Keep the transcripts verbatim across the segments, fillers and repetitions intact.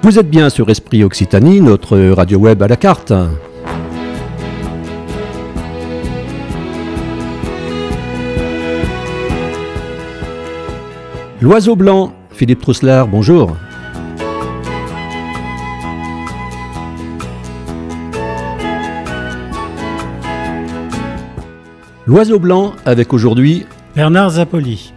Vous êtes bien sur Esprit Occitanie, notre radio web à la carte. L'oiseau blanc, Philippe Trousselard, bonjour. L'oiseau blanc avec aujourd'hui Bernard Zappoli.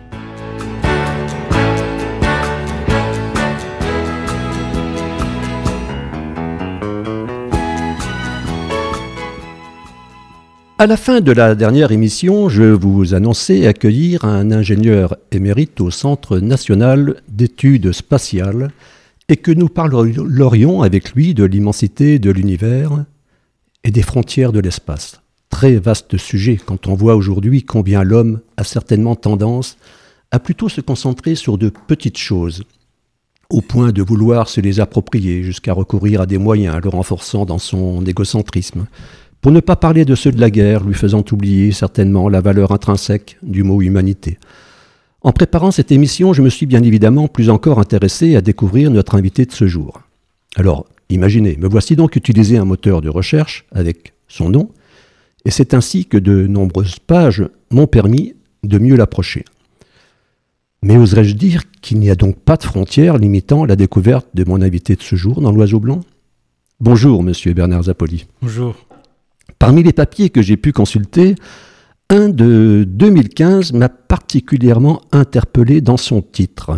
À la fin de la dernière émission, je vous annonçais accueillir un ingénieur émérite au Centre national d'études spatiales et que nous parlerions avec lui de l'immensité de l'univers et des frontières de l'espace. Très vaste sujet quand on voit aujourd'hui combien l'homme a certainement tendance à plutôt se concentrer sur de petites choses, au point de vouloir se les approprier jusqu'à recourir à des moyens le renforçant dans son égocentrisme. Pour ne pas parler de ceux de la guerre, lui faisant oublier certainement la valeur intrinsèque du mot humanité. En préparant cette émission, je me suis bien évidemment plus encore intéressé à découvrir notre invité de ce jour. Alors, imaginez, me voici donc utiliser un moteur de recherche avec son nom, et c'est ainsi que de nombreuses pages m'ont permis de mieux l'approcher. Mais oserais-je dire qu'il n'y a donc pas de frontières limitant la découverte de mon invité de ce jour dans l'Oiseau blanc ? Bonjour, monsieur Bernard Zappoli. Bonjour. Parmi les papiers que j'ai pu consulter, un de deux mille quinze m'a particulièrement interpellé dans son titre.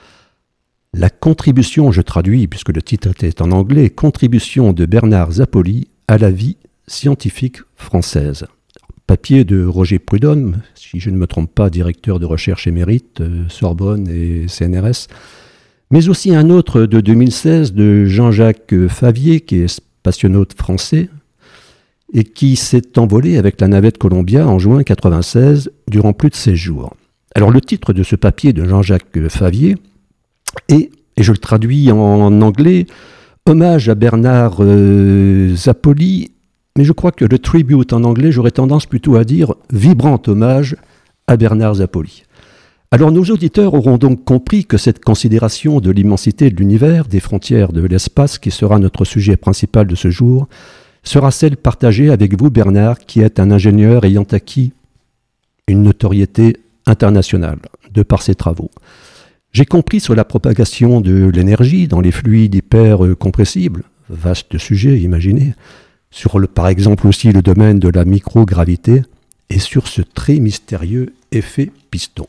La contribution, je traduis puisque le titre était en anglais, contribution de Bernard Zappoli à la vie scientifique française. Papier de Roger Prudhomme, si je ne me trompe pas, directeur de recherche émérite, euh, Sorbonne et C N R S, mais aussi un autre de deux mille seize de Jean-Jacques Favier, qui est spationaute français, et qui s'est envolé avec la navette Columbia en juin quatre-vingt-seize durant plus de seize jours. Alors le titre de ce papier de Jean-Jacques Favier est, et je le traduis en anglais, hommage à Bernard euh, Zappoli, mais je crois que le tribute en anglais, j'aurais tendance plutôt à dire vibrant hommage à Bernard Zappoli. Alors nos auditeurs auront donc compris que cette considération de l'immensité de l'univers, des frontières de l'espace, qui sera notre sujet principal de ce jour, sera celle partagée avec vous, Bernard, qui êtes un ingénieur ayant acquis une notoriété internationale de par ses travaux. J'ai compris sur la propagation de l'énergie dans les fluides hypercompressibles, vaste sujet, imaginez, sur le, par exemple aussi le domaine de la microgravité et sur ce très mystérieux effet piston.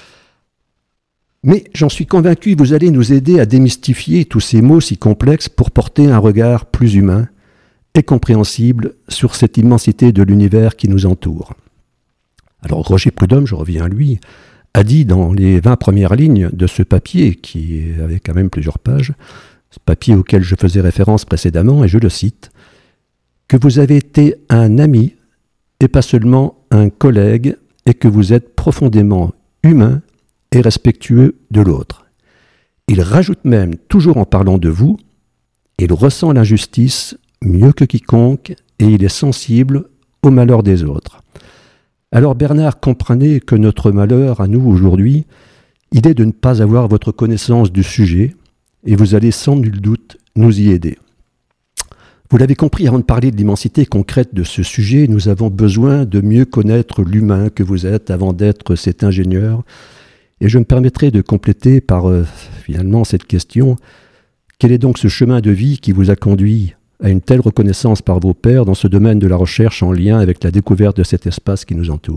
Mais j'en suis convaincu, vous allez nous aider à démystifier tous ces mots si complexes pour porter un regard plus humain et compréhensible sur cette immensité de l'univers qui nous entoure. Alors Roger Prudhomme, je reviens à lui, a dit dans les vingt premières lignes de ce papier, qui avait quand même plusieurs pages, ce papier auquel je faisais référence précédemment, et je le cite, que vous avez été un ami et pas seulement un collègue, et que vous êtes profondément humain et respectueux de l'autre. Il rajoute même, toujours en parlant de vous, il ressent l'injustice mieux que quiconque, et il est sensible au malheur des autres. Alors Bernard, comprenez que notre malheur à nous aujourd'hui, il est de ne pas avoir votre connaissance du sujet, et vous allez sans nul doute nous y aider. Vous l'avez compris, avant de parler de l'immensité concrète de ce sujet, nous avons besoin de mieux connaître l'humain que vous êtes avant d'être cet ingénieur, et je me permettrai de compléter par euh, finalement cette question. Quel est donc ce chemin de vie qui vous a conduit à une telle reconnaissance par vos pairs dans ce domaine de la recherche en lien avec la découverte de cet espace qui nous entoure ?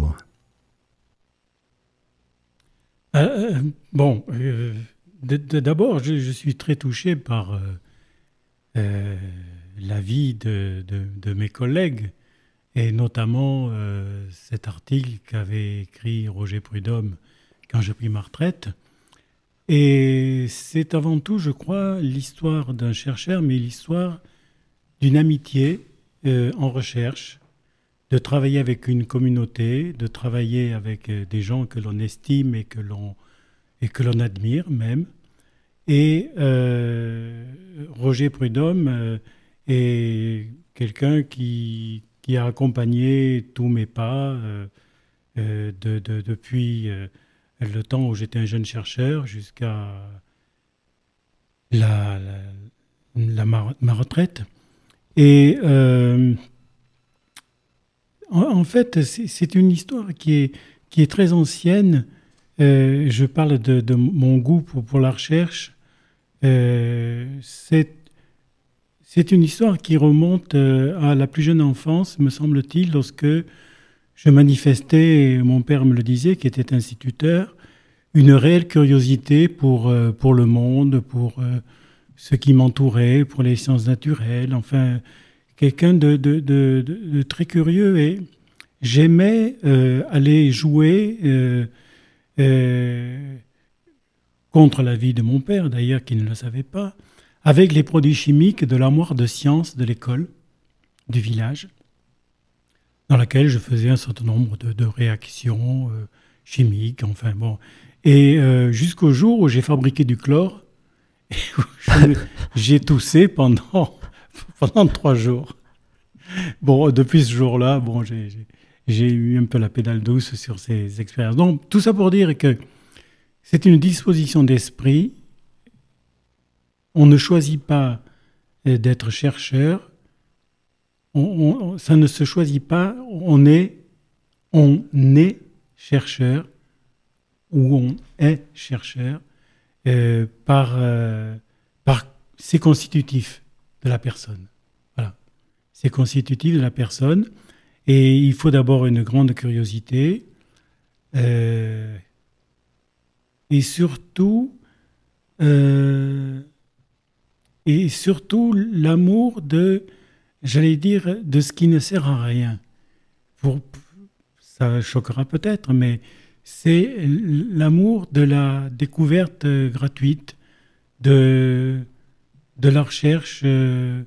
euh, Bon, euh, d- d- d'abord, je, je suis très touché par euh, euh, la vie de, de, de mes collègues, et notamment euh, cet article qu'avait écrit Roger Prudhomme quand j'ai pris ma retraite. Et c'est avant tout, je crois, l'histoire d'un chercheur, mais l'histoire d'une amitié euh, en recherche, de travailler avec une communauté, de travailler avec euh, des gens que l'on estime et que l'on, et que l'on admire même. Et euh, Roger Prudhomme euh, est quelqu'un qui, qui a accompagné tous mes pas euh, euh, de, de, depuis euh, le temps où j'étais un jeune chercheur jusqu'à la, la, la, ma, ma retraite. Et euh, en, en fait, c'est, c'est une histoire qui est, qui est très ancienne. Euh, je parle de, de mon goût pour, pour la recherche. Euh, c'est, c'est une histoire qui remonte euh, à la plus jeune enfance, me semble-t-il, lorsque je manifestais, mon père me le disait, qui était instituteur, une réelle curiosité pour, euh, pour le monde, pour euh, ce qui m'entourait, pour les sciences naturelles, enfin, quelqu'un de, de, de, de, de très curieux. Et j'aimais euh, aller jouer euh, euh, contre l'avis de mon père, d'ailleurs, qui ne le savait pas, avec les produits chimiques de l'armoire de sciences de l'école du village, dans laquelle je faisais un certain nombre de, de réactions euh, chimiques, enfin bon. Et euh, jusqu'au jour où j'ai fabriqué du chlore, et où je, j'ai toussé pendant, pendant trois jours. Bon, depuis ce jour-là, bon, j'ai, j'ai, j'ai eu un peu la pédale douce sur ces expériences. Donc, tout ça pour dire que c'est une disposition d'esprit. On ne choisit pas d'être chercheur. On, on, ça ne se choisit pas. On est, on est chercheur ou on est chercheur euh, par, euh, par c'est constitutif de la personne. Voilà, c'est constitutif de la personne. Et il faut d'abord une grande curiosité euh, et surtout euh, et surtout l'amour de, j'allais dire, de ce qui ne sert à rien. Pour, ça choquera peut-être, mais c'est l'amour de la découverte gratuite, de, de la recherche euh,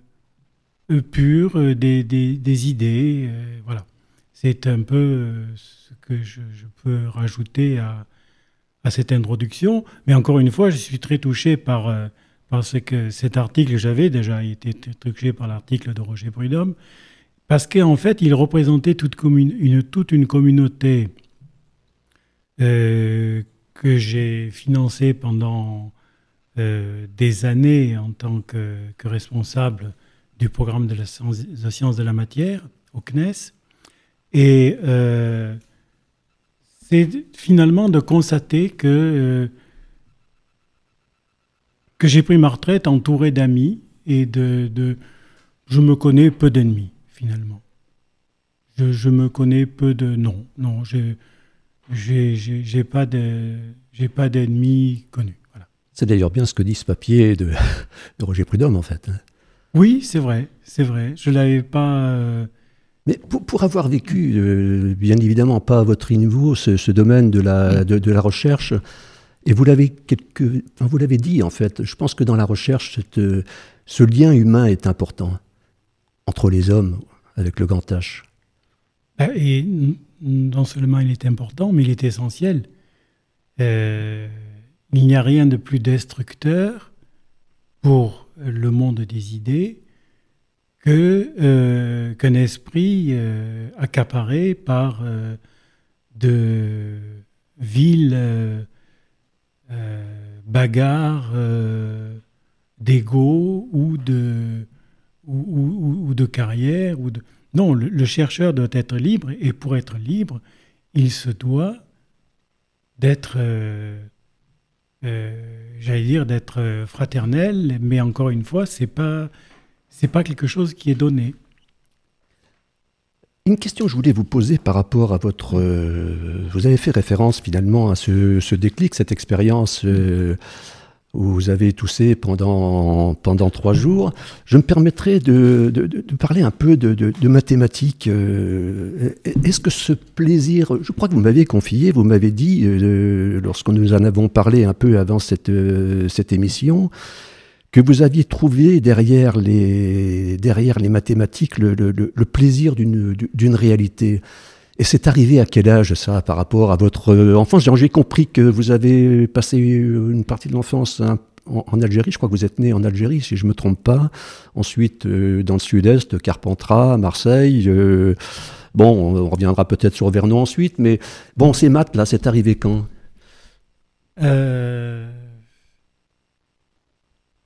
pure, des, des, des idées. Euh, voilà. C'est un peu euh, ce que je, je peux rajouter à, à cette introduction. Mais encore une fois, je suis très touché par... Euh, parce que cet article que j'avais déjà été touché par l'article de Roger Prudhomme, parce qu'en fait, il représentait toute, commune, une, toute une communauté euh, que j'ai financée pendant euh, des années en tant que, que responsable du programme de la science, de, science de la matière au C N E S. Et euh, c'est finalement de constater que... Euh, que j'ai pris ma retraite entouré d'amis et de, de... Je me connais peu d'ennemis, finalement. Je, je me connais peu de... Non, non, je j'ai, j'ai, j'ai pas de, j'ai pas d'ennemis connus. Voilà. C'est d'ailleurs bien ce que dit ce papier de, de Roger Prudhomme, en fait. Oui, c'est vrai, c'est vrai. Je l'avais pas... Euh... Mais pour, pour avoir vécu, euh, bien évidemment, pas à votre niveau, ce, ce domaine de la, de, de la recherche... Et vous l'avez, quelque, enfin vous l'avez dit, en fait, je pense que dans la recherche, cette, ce lien humain est important entre les hommes, avec le grand H. Et non seulement il est important, mais il est essentiel. Euh, il n'y a rien de plus destructeur pour le monde des idées que, euh, qu'un esprit euh, accaparé par euh, de villes... Euh, Euh, bagarre euh, d'ego ou de, ou, ou, ou de carrière. Ou de... Non, le, le chercheur doit être libre, et pour être libre, il se doit d'être, euh, euh, j'allais dire, d'être fraternel, mais encore une fois, c'est pas, c'est pas quelque chose qui est donné. Une question que je voulais vous poser par rapport à votre... Euh, vous avez fait référence finalement à ce, ce déclic, cette expérience euh, où vous avez toussé pendant, pendant trois jours. Je me permettrai de, de, de parler un peu de, de, de mathématiques. Euh, est-ce que ce plaisir... Je crois que vous m'avez confié, vous m'avez dit, euh, lorsque nous en avons parlé un peu avant cette, euh, cette émission... que vous aviez trouvé derrière les, derrière les mathématiques le, le, le plaisir d'une, d'une réalité. Et c'est arrivé à quel âge, ça, par rapport à votre enfance ? J'ai compris que vous avez passé une partie de l'enfance en, en Algérie. Je crois que vous êtes né en Algérie, si je ne me trompe pas. Ensuite, euh, dans le sud-est, Carpentras, Marseille. Euh, bon, on reviendra peut-être sur Vernon ensuite. Mais bon, ces maths, là, c'est arrivé quand ? euh...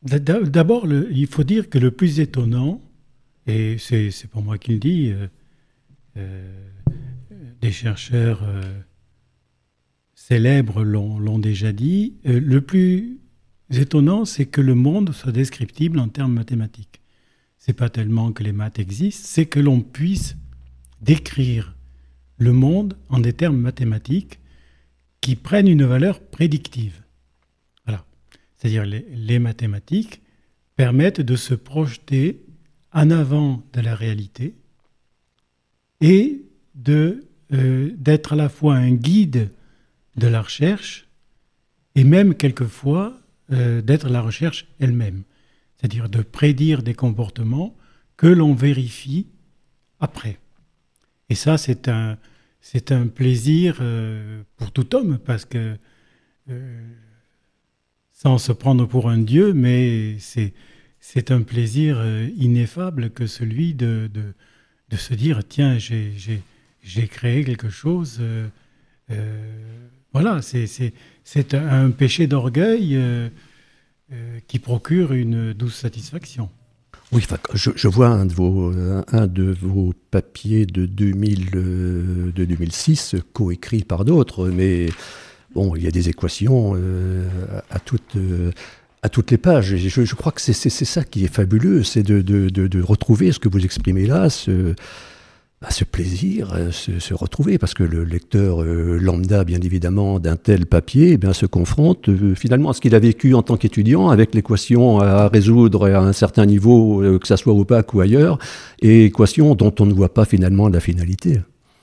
D'abord, le, il faut dire que le plus étonnant, et c'est, c'est pas moi qui le dis, euh, euh, des chercheurs euh, célèbres l'ont, l'ont déjà dit, euh, le plus étonnant, c'est que le monde soit descriptible en termes mathématiques. C'est pas tellement que les maths existent, c'est que l'on puisse décrire le monde en des termes mathématiques qui prennent une valeur prédictive. Voilà. C'est-à-dire les, les mathématiques permettent de se projeter en avant de la réalité et de, euh, d'être à la fois un guide de la recherche et même quelquefois euh, d'être la recherche elle-même. C'est-à-dire de prédire des comportements que l'on vérifie après. Et ça, c'est un, c'est un plaisir euh, pour tout homme, parce que, euh, sans se prendre pour un dieu, mais c'est, c'est un plaisir euh, ineffable que celui de, de, de se dire, tiens, j'ai, j'ai, j'ai créé quelque chose. Euh, euh, voilà, c'est, c'est, c'est un, un péché d'orgueil euh, euh, qui procure une douce satisfaction. Oui, enfin, je, je vois un de, vos, un de vos papiers de, deux mille, euh, de deux mille six, coécrit par d'autres, mais bon, il y a des équations euh, à, toutes, euh, à toutes les pages. Et je, je crois que c'est, c'est, c'est ça qui est fabuleux, c'est de, de, de, de retrouver ce que vous exprimez là, ce, ce plaisir, se, se retrouver, parce que le lecteur euh, lambda, bien évidemment, d'un tel papier, eh bien, se confronte euh, finalement à ce qu'il a vécu en tant qu'étudiant, avec l'équation à résoudre à un certain niveau, euh, que ça soit au bac ou ailleurs, et équation dont on ne voit pas finalement la finalité.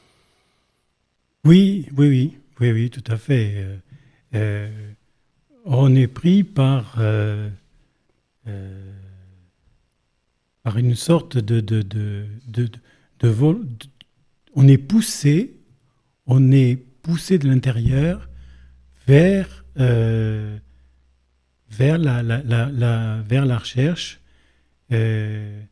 Oui, oui, oui, oui, oui, tout à fait. Euh, euh, on est pris par, euh, euh, par une sorte de... de, de, de, de De vol, de, on est poussé, on est poussé de l'intérieur vers, euh, vers, la, la, la, la, vers la recherche. Euh,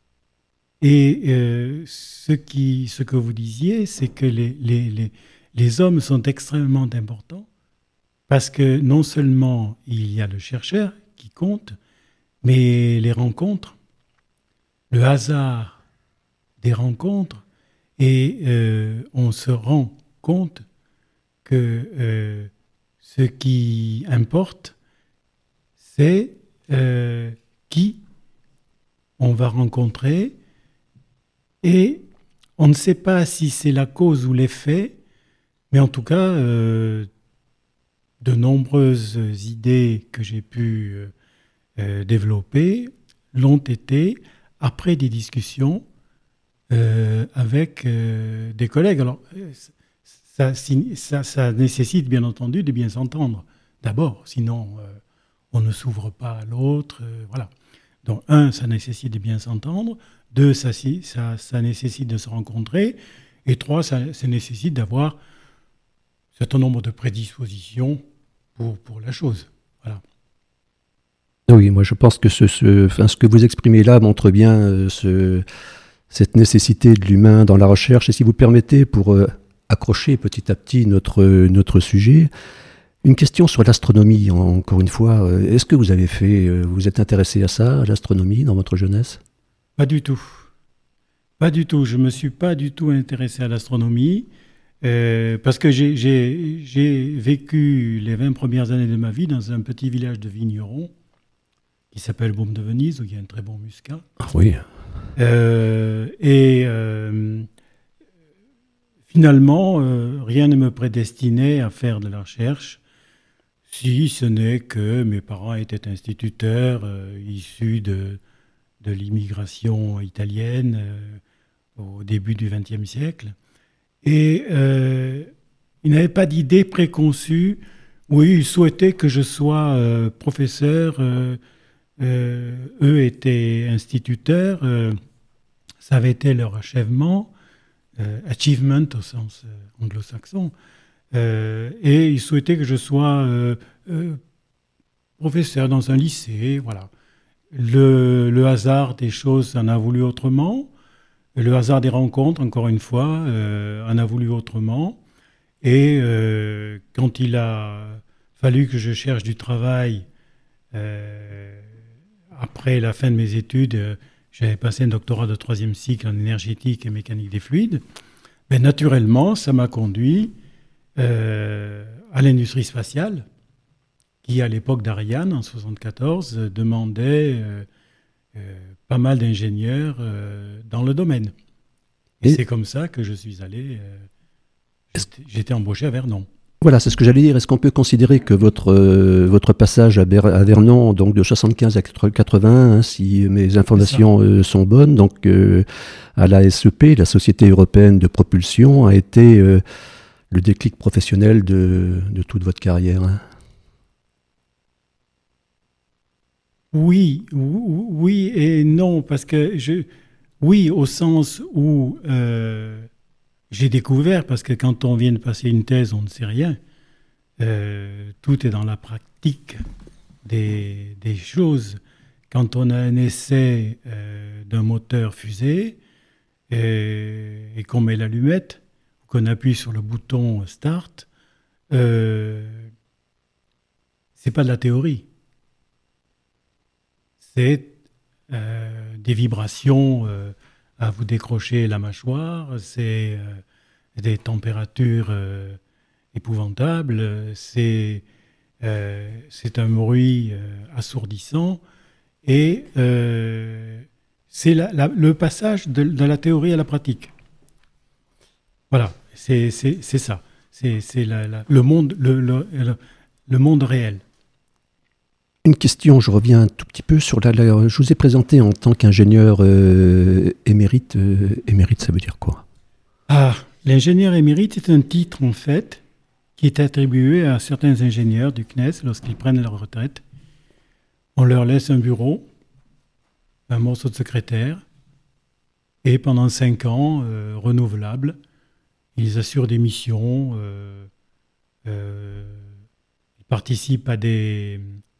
et euh, ce, qui, ce que vous disiez, c'est que les, les, les, les hommes sont extrêmement importants, parce que non seulement il y a le chercheur qui compte, mais les rencontres, le hasard des rencontres, et euh, on se rend compte que euh, ce qui importe, c'est euh, qui on va rencontrer, et on ne sait pas si c'est la cause ou l'effet, mais en tout cas, euh, de nombreuses idées que j'ai pu euh, développer l'ont été après des discussions Euh, avec euh, des collègues. Alors, ça, ça, ça nécessite bien entendu de bien s'entendre, d'abord, sinon euh, on ne s'ouvre pas à l'autre. Euh, voilà. Donc, un, ça nécessite de bien s'entendre. Deux, ça, ça, ça nécessite de se rencontrer. Et trois, ça, ça nécessite d'avoir un certain nombre de prédispositions pour, pour la chose. Voilà. Oui, moi je pense que ce, ce, enfin, ce que vous exprimez là montre bien euh, ce... cette nécessité de l'humain dans la recherche. Et si vous permettez, pour euh, accrocher petit à petit notre, notre sujet, une question sur l'astronomie, encore une fois. Est-ce que vous avez fait, euh, vous êtes intéressé à ça, à l'astronomie, dans votre jeunesse ? Pas du tout. Pas du tout. Je ne me suis pas du tout intéressé à l'astronomie, euh, parce que j'ai, j'ai, j'ai vécu les vingt premières années de ma vie dans un petit village de vignerons qui s'appelle Baume de Venise, où il y a un très bon muscat. Ah oui. Euh, et euh, finalement, euh, rien ne me prédestinait à faire de la recherche, si ce n'est que mes parents étaient instituteurs euh, issus de, de l'immigration italienne euh, au début du vingtième siècle. Et euh, ils n'avaient pas d'idée préconçue. Oui, ils souhaitaient que je sois euh, professeur. Euh, Euh, eux étaient instituteurs, euh, ça avait été leur achèvement, euh, achievement au sens euh, anglo-saxon, euh, et ils souhaitaient que je sois euh, euh, professeur dans un lycée, voilà. Le, le hasard des choses en a voulu autrement, le hasard des rencontres, encore une fois, euh, en a voulu autrement, et euh, quand il a fallu que je cherche du travail, euh, après la fin de mes études, euh, j'avais passé un doctorat de troisième cycle en énergétique et mécanique des fluides. Mais naturellement, ça m'a conduit euh, à l'industrie spatiale, qui à l'époque d'Ariane, en soixante-quatorze, euh, demandait euh, euh, pas mal d'ingénieurs euh, dans le domaine. Et, et c'est comme ça que je suis allé, euh, j'étais, j'étais embauché à Vernon. Voilà, c'est ce que j'allais dire. Est-ce qu'on peut considérer que votre, euh, votre passage à, Ber- à Vernon, donc de soixante-quinze à quatre-vingts, hein, si mes informations euh, sont bonnes, donc euh, à la S E P, la Société européenne de propulsion, a été euh, le déclic professionnel de, de toute votre carrière, hein? Oui, oui et non, parce que je, oui, au sens où euh, j'ai découvert, parce que quand on vient de passer une thèse, on ne sait rien. Euh, tout est dans la pratique des, des choses. Quand on a un essai euh, d'un moteur fusée et, et qu'on met l'allumette, qu'on appuie sur le bouton Start, euh, c'est pas de la théorie. C'est euh, des vibrations euh, à vous décrocher la mâchoire, c'est euh, des températures euh, épouvantables, c'est, euh, c'est un bruit euh, assourdissant et euh, c'est la, la, le passage de, de la théorie à la pratique. Voilà, c'est, c'est, c'est ça. C'est, c'est la, la, le, monde, le, le, le, le monde réel. Une question, je reviens un tout petit peu sur la... la je vous ai présenté en tant qu'ingénieur euh, émérite. Euh, émérite, ça veut dire quoi? Ah, l'ingénieur émérite est un titre, en fait, qui est attribué à certains ingénieurs du C N E S lorsqu'ils prennent leur retraite. On leur laisse un bureau, un morceau de secrétaire, et pendant cinq ans, euh, renouvelables, ils assurent des missions, euh, euh, ils participent à des...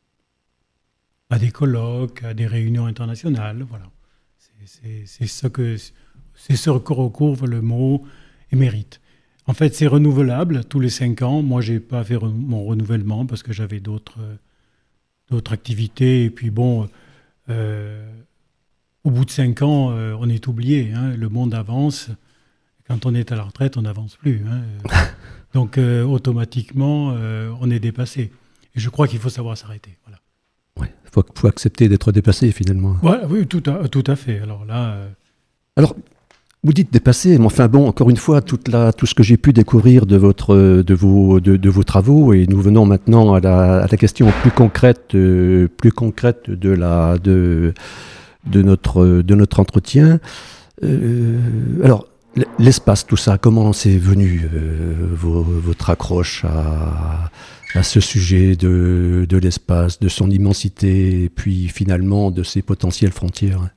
à des colloques, à des réunions internationales, voilà. C'est, c'est, c'est ce que c'est ce que recouvre le mot émérite. En fait, c'est renouvelable tous les cinq ans. Moi, j'ai pas fait re- mon renouvellement parce que j'avais d'autres d'autres activités. Et puis bon, euh, au bout de cinq ans, euh, on est oublié, hein. Le monde avance. Quand on est à la retraite, on n'avance plus, hein. Donc euh, automatiquement, euh, on est dépassé. Et je crois qu'il faut savoir s'arrêter. Voilà. Ouais, il faut, faut accepter d'être dépassé finalement. Ouais, oui, tout à, tout à fait. Alors là... Euh... Alors, vous dites dépassé, mais enfin bon, encore une fois, toute la, tout ce que j'ai pu découvrir de, votre, de, vos, de, de vos travaux, et nous venons maintenant à la, à la question plus concrète, euh, plus concrète de, la, de, de, notre, de notre entretien. Euh, alors, l'espace, tout ça, comment c'est venu, euh, vos, votre accroche à... à ce sujet de, de l'espace, de son immensité, et puis finalement de ses potentielles frontières?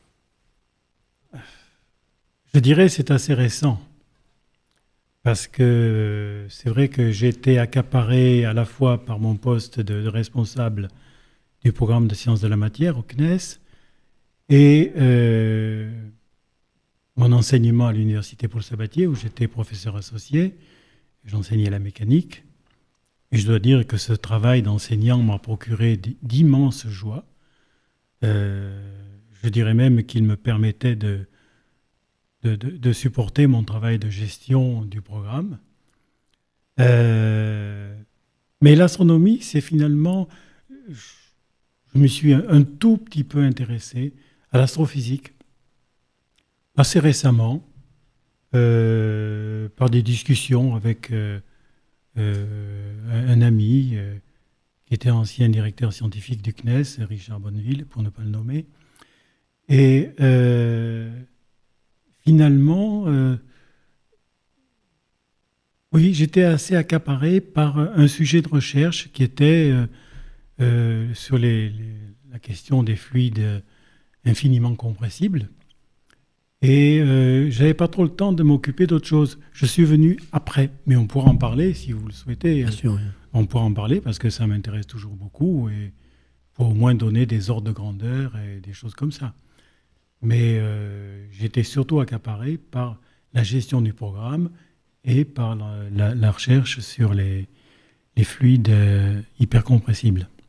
Je dirais que c'est assez récent, parce que c'est vrai que j'ai été accaparé à la fois par mon poste de, de responsable du programme de sciences de la matière au C N E S et euh, mon enseignement à l'université Paul Sabatier, où j'étais professeur associé, j'enseignais la mécanique. Et je dois dire que ce travail d'enseignant m'a procuré d'immenses joies. Euh, je dirais même qu'il me permettait de, de, de, de supporter mon travail de gestion du programme. Euh, mais l'astronomie, c'est finalement... Je me suis un, un tout petit peu intéressé à l'astrophysique, assez récemment, euh, par des discussions avec... Euh, Euh, un, un ami euh, qui était ancien directeur scientifique du C N E S, Richard Bonneville, pour ne pas le nommer. Et euh, finalement, euh, oui, j'étais assez accaparé par un sujet de recherche qui était euh, euh, sur les, les, la question des fluides infiniment compressibles. Et euh, je n'avais pas trop le temps de m'occuper d'autre chose. Je suis venu après, mais on pourra en parler si vous le souhaitez. Bien sûr, oui. On pourra en parler parce que ça m'intéresse toujours beaucoup et pour au moins donner des ordres de grandeur et des choses comme ça. Mais euh, j'étais surtout accaparé par la gestion du programme et par la, la, la recherche sur les, les fluides euh, hypercompressibles.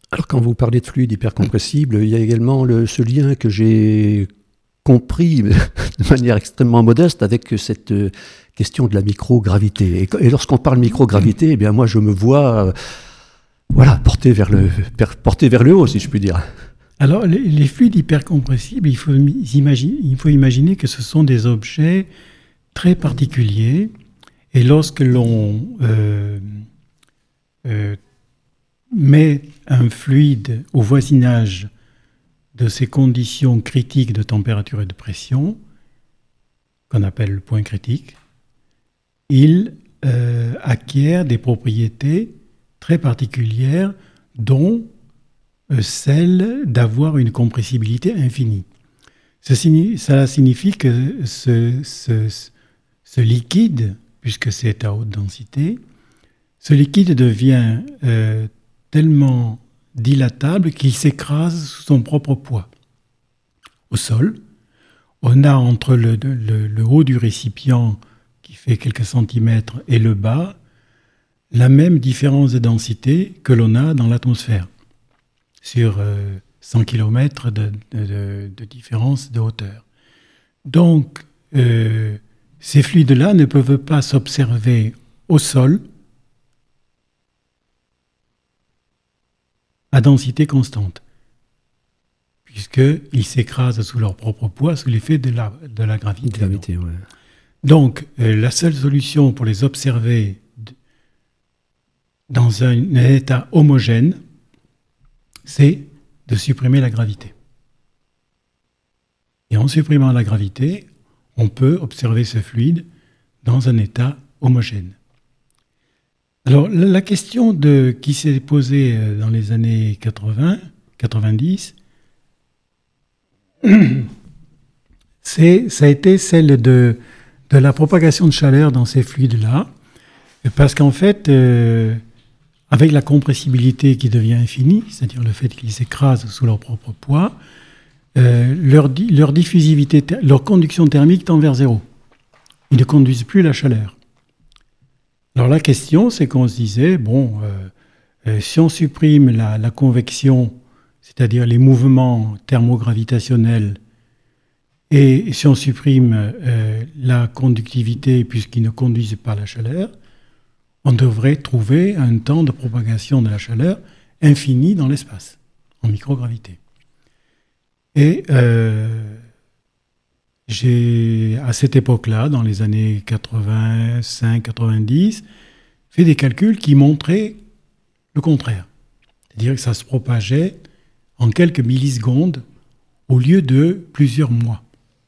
Alors quand vous parlez de fluide hypercompressible, il y a également le, ce lien que j'ai compris de manière extrêmement modeste avec cette question de la microgravité. Et, et lorsqu'on parle microgravité, eh bien moi je me vois euh, voilà, porté vers le, porté vers le haut, si je puis dire. Alors les, les fluides hypercompressibles, il faut, imaginer, il faut imaginer que ce sont des objets très particuliers. Et lorsque l'on euh, euh, met un fluide au voisinage de ces conditions critiques de température et de pression, qu'on appelle le point critique, il euh, acquiert des propriétés très particulières, dont euh, celle d'avoir une compressibilité infinie. Ça signifie, ça signifie que ce, ce, ce liquide, puisque c'est à haute densité, ce liquide devient euh, tellement dilatable qu'il s'écrase sous son propre poids. Au sol, on a entre le, le, le haut du récipient, qui fait quelques centimètres, et le bas, la même différence de densité que l'on a dans l'atmosphère, sur euh, cent kilomètres de, de, de différence de hauteur. Donc, euh, ces fluides-là ne peuvent pas s'observer au sol à densité constante, puisqu'ils s'écrasent sous leur propre poids, sous l'effet de la, de la gravité. Gravité, ouais. Donc, euh, la seule solution pour les observer d- dans un, un état homogène, c'est de supprimer la gravité. Et en supprimant la gravité, on peut observer ce fluide dans un état homogène. Alors, la question de, qui s'est posée dans les années quatre-vingts, quatre-vingt-dix, c'est, ça a été celle de, de la propagation de chaleur dans ces fluides-là, parce qu'en fait, euh, avec la compressibilité qui devient infinie, c'est-à-dire le fait qu'ils s'écrasent sous leur propre poids, euh, leur, di- leur diffusivité, ter- leur conduction thermique tend vers zéro. Ils ne conduisent plus la chaleur. Alors la question, c'est qu'on se disait, bon, euh, euh, si on supprime la, la convection, c'est-à-dire les mouvements thermogravitationnels, et si on supprime euh, la conductivité puisqu'ils ne conduisent pas la chaleur, on devrait trouver un temps de propagation de la chaleur infini dans l'espace, en microgravité. Et euh, j'ai, à cette époque-là, dans les années quatre-vingt-cinq quatre-vingt-dix, fait des calculs qui montraient le contraire. C'est-à-dire que ça se propageait en quelques millisecondes au lieu de plusieurs mois.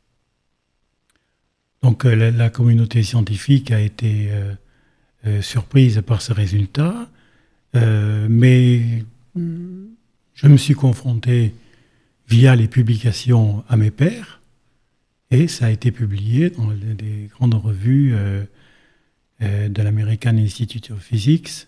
Donc euh, la, la communauté scientifique a été euh, euh, surprise par ce résultat, euh, mais je me suis confronté via les publications à mes pairs, et ça a été publié dans des grandes revues euh, euh, de l'American Institute of Physics.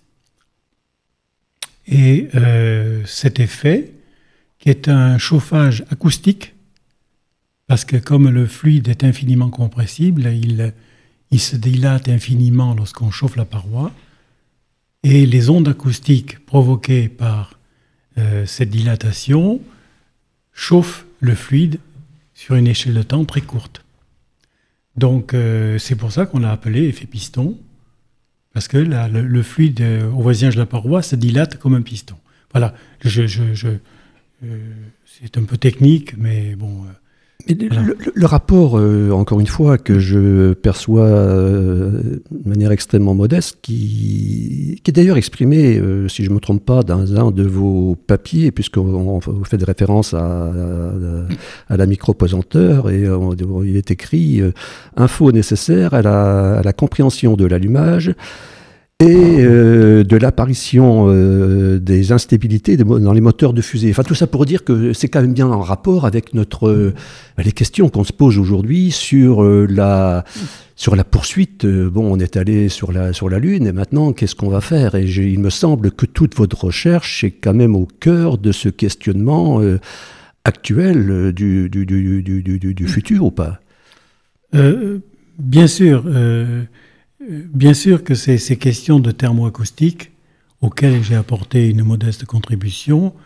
Et euh, cet effet, qui est un chauffage acoustique, parce que comme le fluide est infiniment compressible, il, il se dilate infiniment lorsqu'on chauffe la paroi, et les ondes acoustiques provoquées par euh, cette dilatation chauffent le fluide sur une échelle de temps très courte. Donc euh, c'est pour ça qu'on l'a appelé effet piston, parce que la, le, le fluide euh, au voisinage de la paroi se dilate comme un piston. Voilà, je, je, je, euh, c'est un peu technique, mais bon... Euh, Mais voilà. le, le, le rapport, euh, encore une fois, que je perçois euh, de manière extrêmement modeste, qui, qui est d'ailleurs exprimé, euh, si je ne me trompe pas, dans un de vos papiers, puisqu'on vous fait référence à, à, à la micropesanteur, et on, il est écrit euh, « Info nécessaire à la, à la compréhension de l'allumage ». Et euh, de l'apparition euh, des instabilités dans les moteurs de fusée. Enfin, tout ça pour dire que c'est quand même bien en rapport avec notre, euh, les questions qu'on se pose aujourd'hui sur, euh, la, sur la poursuite. Euh, bon, on est allé sur la, sur la Lune, et maintenant, qu'est-ce qu'on va faire ? Et il me semble que toute votre recherche est quand même au cœur de ce questionnement euh, actuel euh, du, du, du, du, du, du futur, ou pas ? euh, Bien sûr. Euh... Bien sûr que ces, ces questions de thermoacoustique, auxquelles j'ai apporté une modeste contribution,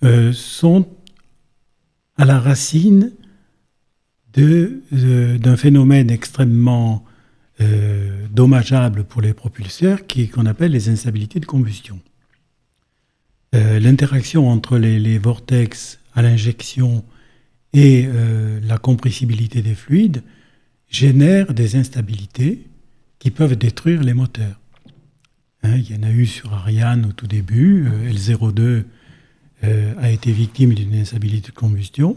euh, sont à la racine de, de, d'un phénomène extrêmement euh, dommageable pour les propulseurs qui, qu'on appelle les instabilités de combustion. Euh, l'interaction entre les, les vortex à l'injection et euh, la compressibilité des fluides génère des instabilités qui peuvent détruire les moteurs. Hein, il y en a eu sur Ariane au tout début. Euh, L zéro deux euh, a été victime d'une instabilité de combustion.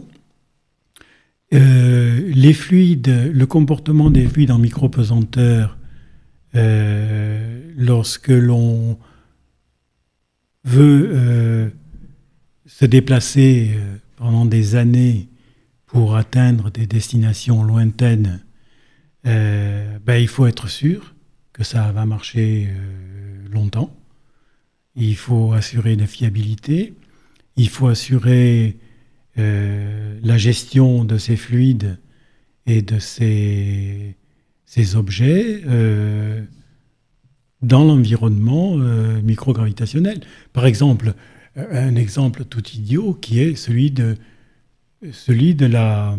Euh, les fluides, le comportement des fluides en micropesanteur, euh, lorsque l'on veut euh, se déplacer euh, pendant des années pour atteindre des destinations lointaines, euh, ben, il faut être sûr que ça va marcher euh, longtemps. Il faut assurer une fiabilité. Il faut assurer euh, la gestion de ces fluides et de ces, ces objets euh, dans l'environnement euh, microgravitationnel. Par exemple, un exemple tout idiot qui est celui de, celui de, la,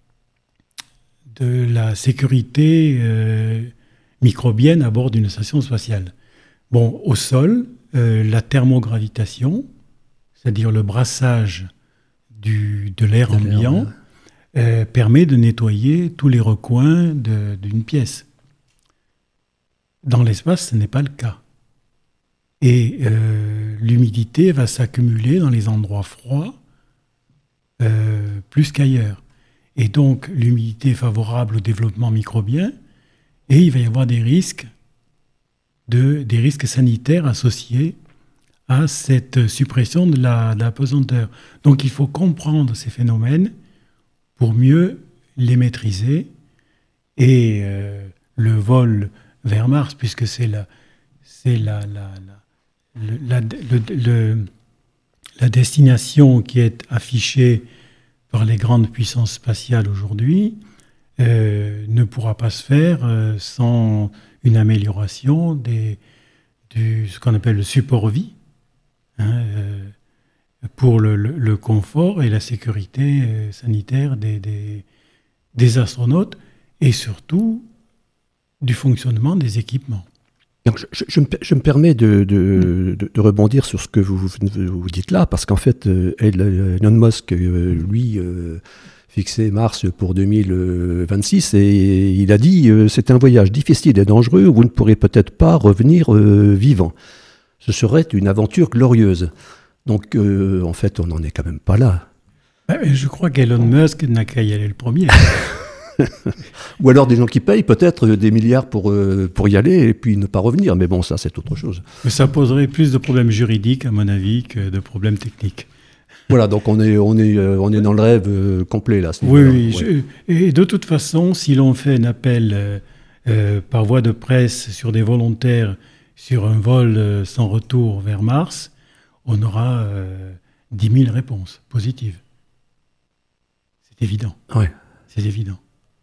de la sécurité euh, microbienne à bord d'une station spatiale. Bon, au sol, euh, la thermogravitation, c'est-à-dire le brassage du, de l'air de ambiant, l'air, ouais. euh, permet de nettoyer tous les recoins de, d'une pièce. Dans l'espace, ce n'est pas le cas. Et euh, l'humidité va s'accumuler dans les endroits froids euh, plus qu'ailleurs. Et donc, l'humidité est favorable au développement microbien et il va y avoir des risques, de, des risques sanitaires associés à cette suppression de la, de la pesanteur. Donc, il faut comprendre ces phénomènes pour mieux les maîtriser. Et euh, le vol vers Mars, puisque c'est la, c'est la, la, la, le, la, le, le, la destination qui est affichée par les grandes puissances spatiales aujourd'hui, euh, ne pourra pas se faire euh, sans une amélioration des, du ce qu'on appelle le support vie, hein, euh, pour le, le, le confort et la sécurité euh, sanitaire des, des, des astronautes et surtout du fonctionnement des équipements. Donc je, je, je, me, je me permets de, de, de, de rebondir sur ce que vous, vous dites là, parce qu'en fait, euh, Elon Musk, euh, lui, euh, fixait Mars pour deux mille vingt-six, et il a dit euh, « C'est un voyage difficile et dangereux, vous ne pourrez peut-être pas revenir euh, vivant. Ce serait une aventure glorieuse. » Donc, euh, en fait, on n'en est quand même pas là. Je crois qu'Elon Musk n'a qu'à y aller le premier. Ou alors des gens qui payent peut-être des milliards pour, euh, pour y aller et puis ne pas revenir. Mais bon, ça, c'est autre chose. Mais ça poserait plus de problèmes juridiques, à mon avis, que de problèmes techniques. Voilà, donc on est, on est, euh, on est dans le rêve euh, complet, là. Oui, oui. Ouais. Je, et de toute façon, si l'on fait un appel euh, euh, par voie de presse sur des volontaires sur un vol euh, sans retour vers Mars, on aura euh, dix mille réponses positives. C'est évident. Ouais. C'est évident.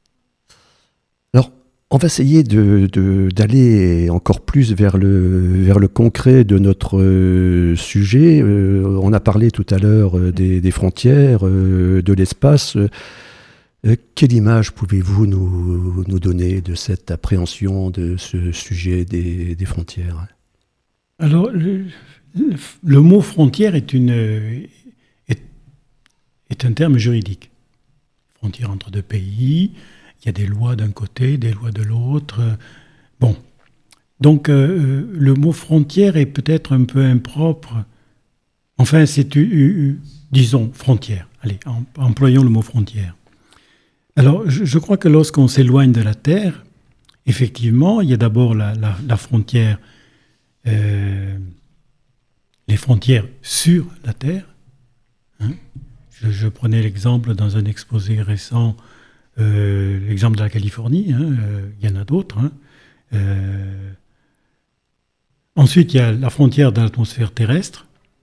Alors, on va essayer de, de, d'aller encore plus vers le, vers le concret de notre euh, sujet. Euh, on a parlé tout à l'heure euh, des, des frontières, euh, de l'espace. Euh, quelle image pouvez-vous nous, nous donner de cette appréhension de ce sujet des, des frontières ? Alors, le, le, le mot frontière est, une, est, est un terme juridique. Frontière entre deux pays. Il y a des lois d'un côté, des lois de l'autre. Bon. Donc, euh, le mot frontière est peut-être un peu impropre. Enfin, c'est, euh, euh, disons, frontière. Allez, em, employons le mot frontière. Alors, je, je crois que lorsqu'on s'éloigne de la Terre, effectivement, il y a d'abord la, la, la frontière, euh, les frontières sur la Terre. Hein. Je, je prenais l'exemple dans un exposé récent, Euh, l'exemple de la Californie, hein, euh, il y en a d'autres. Hein. Euh, ensuite, il y a la frontière de l'atmosphère terrestre,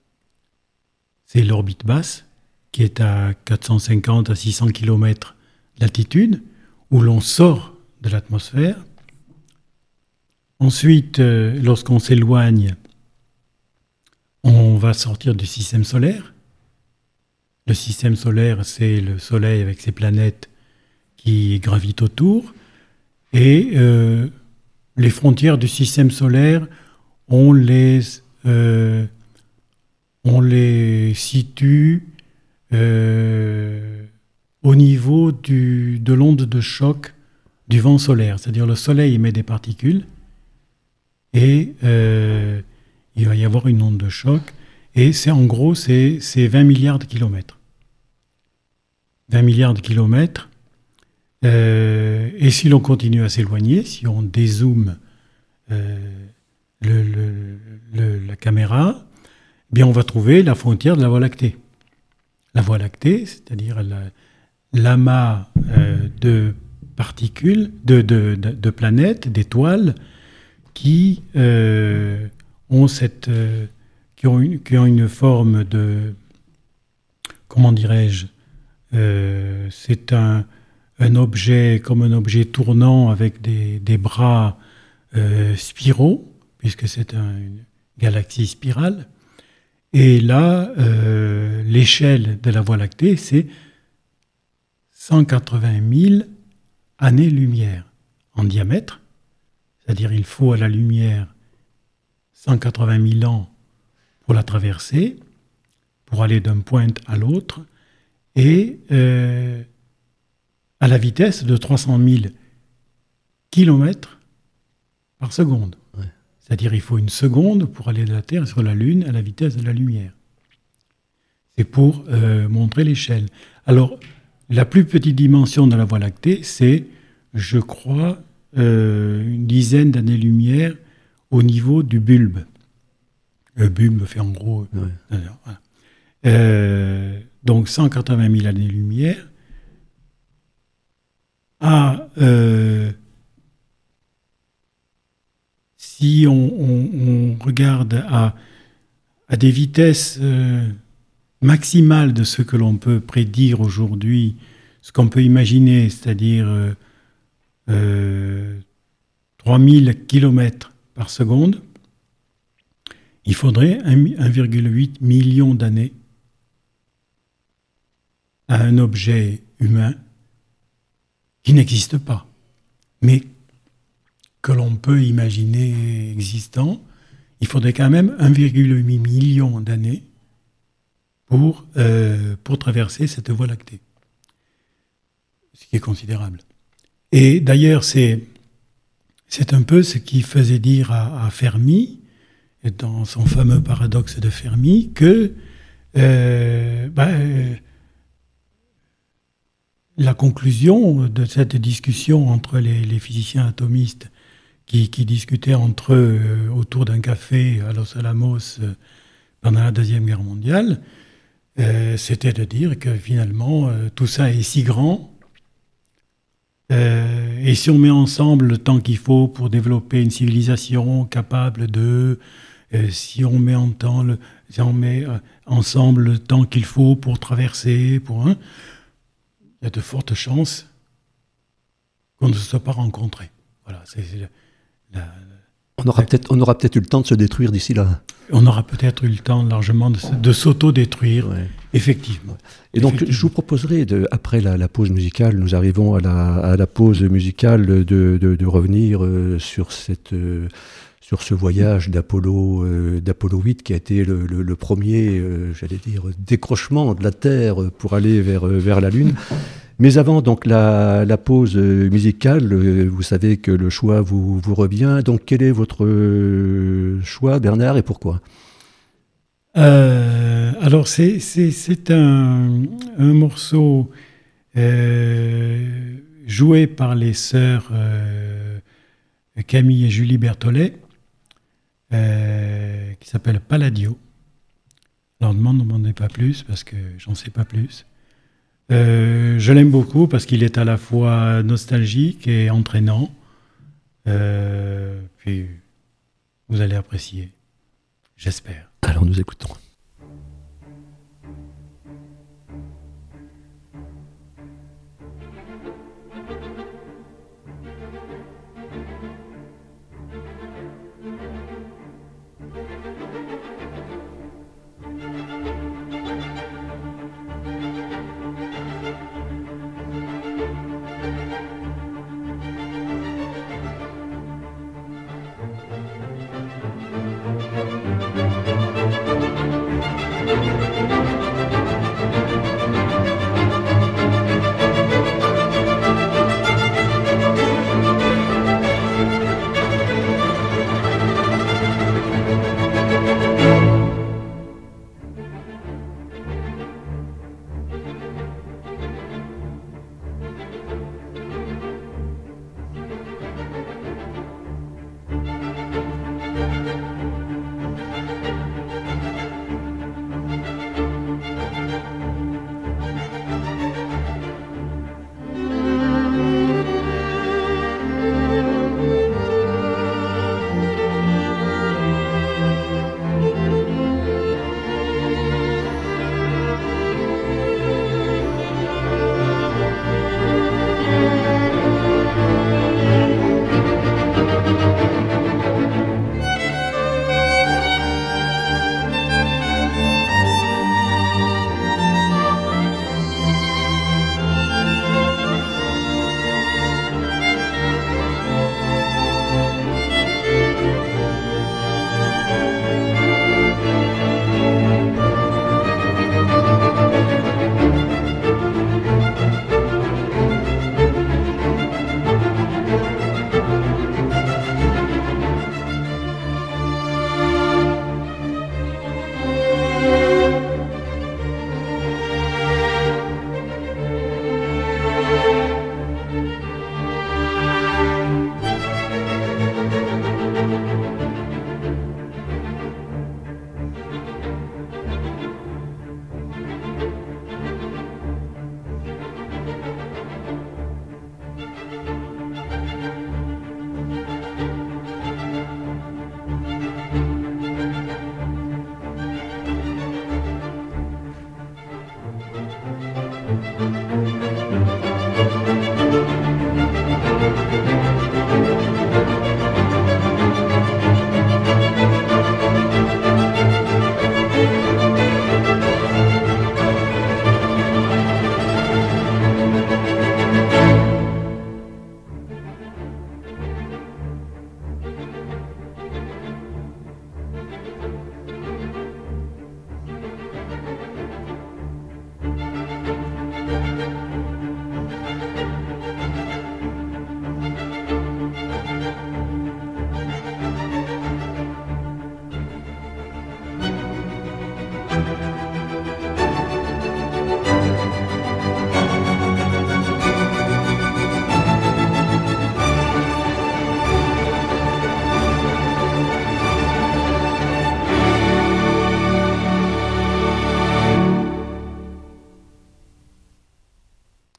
c'est l'orbite basse, qui est à quatre cent cinquante à six cents kilomètres d'altitude, où l'on sort de l'atmosphère. Ensuite, euh, lorsqu'on s'éloigne, on va sortir du système solaire, Le système solaire, c'est le Soleil avec ses planètes qui gravitent autour. Et euh, les frontières du système solaire, on les, euh, on les situe euh, au niveau du, de l'onde de choc du vent solaire. C'est-à-dire le Soleil émet des particules et euh, il va y avoir une onde de choc. Et c'est en gros, c'est, c'est vingt milliards de kilomètres. vingt milliards de kilomètres. Euh, et si l'on continue à s'éloigner, si on dézoome euh, le, le, le, la caméra, eh bien on va trouver la frontière de la Voie lactée. La Voie lactée, c'est-à-dire la, l'amas euh, de particules, de, de, de, de planètes, d'étoiles, qui euh, ont cette, euh, qui ont une, qui ont une forme de, comment dirais-je, euh, c'est un un objet comme un objet tournant avec des, des bras euh, spiraux, puisque c'est un, une galaxie spirale. Et là, euh, l'échelle de la Voie lactée, c'est cent quatre-vingt mille années-lumière en diamètre. C'est-à-dire il faut à la lumière cent quatre-vingt mille ans pour la traverser, pour aller d'un point à l'autre. Et euh, à la vitesse de trois cent mille kilomètres par seconde. Ouais. C'est-à-dire il faut une seconde pour aller de la Terre sur la Lune à la vitesse de la lumière. C'est pour euh, montrer l'échelle. Alors, la plus petite dimension de la Voie lactée, c'est, je crois, euh, une dizaine d'années-lumière au niveau du bulbe. Le bulbe fait en gros... Ouais. Alors, voilà. euh, donc, cent quatre-vingt mille années-lumière. Ah, euh, si on, on, on regarde à, à des vitesses euh, maximales de ce que l'on peut prédire aujourd'hui, ce qu'on peut imaginer, c'est-à-dire euh, euh, trois mille kilomètres par seconde, il faudrait un virgule huit million d'années à un objet humain qui n'existe pas, mais que l'on peut imaginer existant. Il faudrait quand même un virgule huit million d'années pour, euh, pour traverser cette Voie lactée, ce qui est considérable. Et d'ailleurs, c'est, c'est un peu ce qui faisait dire à, à Fermi, dans son fameux paradoxe de Fermi, que euh, ben, la conclusion de cette discussion entre les, les physiciens atomistes qui, qui discutaient entre eux euh, autour d'un café à Los Alamos euh, pendant la Deuxième Guerre mondiale, euh, c'était de dire que finalement euh, tout ça est si grand euh, et si on met ensemble le temps qu'il faut pour développer une civilisation capable de... Euh, si on met, en temps le, si on met euh, ensemble le temps qu'il faut pour traverser, pour... Hein, il y a de fortes chances qu'on ne se soit pas rencontrés. Voilà, c'est, c'est la, la, on, aura la, peut-être, on aura peut-être eu le temps de se détruire d'ici là. On aura peut-être eu le temps largement de, de s'auto-détruire, ouais. Effectivement. Et donc, effectivement. Je vous proposerai, de, après la, la pause musicale, nous arrivons à la, à la pause musicale, de, de, de revenir euh, sur cette... Euh, sur ce voyage d'Apollo, euh, d'Apollo huit, qui a été le, le, le premier, euh, j'allais dire, décrochement de la Terre pour aller vers, vers la Lune. Mais avant donc la, la pause musicale, euh, vous savez que le choix vous, vous revient. Donc quel est votre euh, choix, Bernard, et pourquoi ? euh, Alors c'est, c'est, c'est un, un morceau euh, joué par les sœurs euh, Camille et Julie Berthollet, Euh, qui s'appelle Palladio. Alors, ne m'en demandez pas plus, parce que j'en sais pas plus. Euh, je l'aime beaucoup, parce qu'il est à la fois nostalgique et entraînant. Euh, puis, vous allez apprécier. J'espère. Alors, nous écoutons.